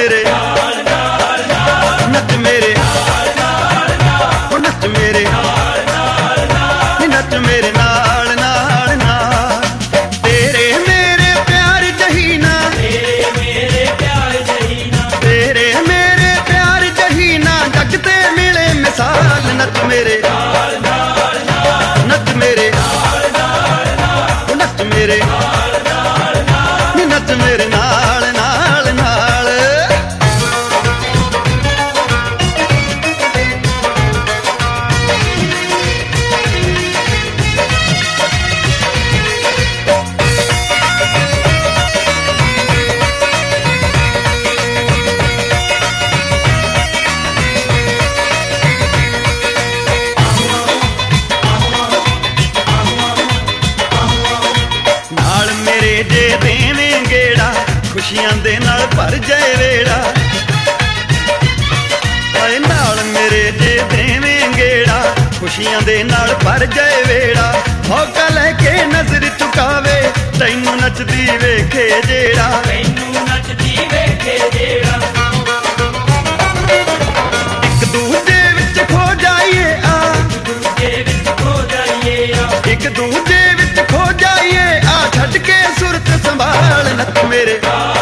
मेरे नच मेरे नच मेरे नच मेरे नाल नाल नाल। तेरे मेरे प्यार जहीना तेरे मेरे प्यार जहीना तेरे मेरे प्यार जहीना जग ते मिले मिसाल। नच मेरे नच मेरे नच मेरे नच मेरे नाल नाल नाल। नाल मेरे जे देवें गेड़ा खुशियां दे नाल भर जाए वेड़ा। आए नाल मेरे जे देवें गेड़ा खुशियां दे नाल भर जाए वेड़ा। मौका लेके नजर चुकावे तैनू नचदी वेखे जेड़ा तैनू नचदी वेखे जेड़ा। एक दूजे विच खो जाइए आ दूजे विच खो जाइए आ एक दूजे विच खो जाइए आ छड्ड के सुरत संभाल। नच मेरे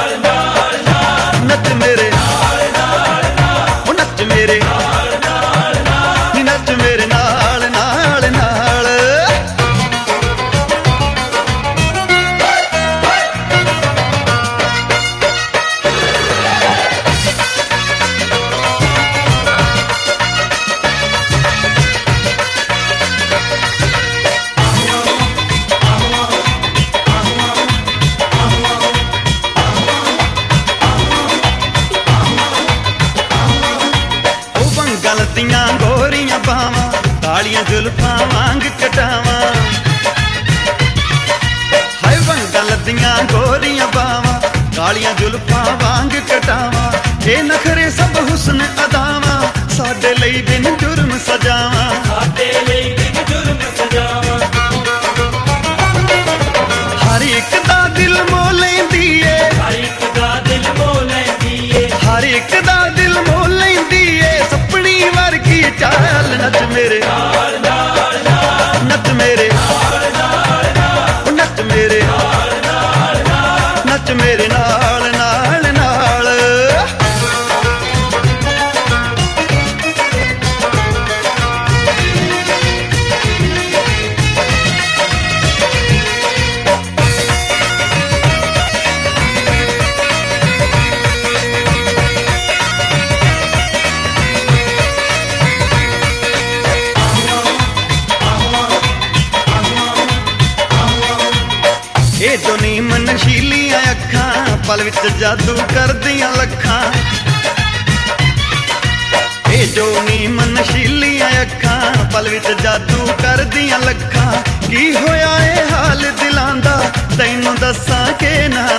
नच मेरे नच मेरे नच मेरे नाल नाल नाल। गलतियां गोरियां पावां कालियां जुल्फां वांग कटावां। हाय गलतियां गोरियां पावां कालियां जुल्फां वांग कटावां। ये नखरे सब हुस्न अदावां साडे लई बिन जुर्म सजावां साडे लई बिन जुर्म सजावां। हर एक दा दिल मोह लैंदी ए हर एक दा दिल मोह लैंदी ए हर एक दा दिल मोह लैंदी ए सपनी वर्गी चाल। नच मेरे नच मेरे नच मेरे नच मेरे नाल नाल नाल। ये जो नीम नशीलियां अखां पल विच जादू करदियां लखां। ये जो नीम नशीलियां अखां पल विच जादू करदियां लखां। की होया ए हाल दिलां दा तैनू दस्सां के ना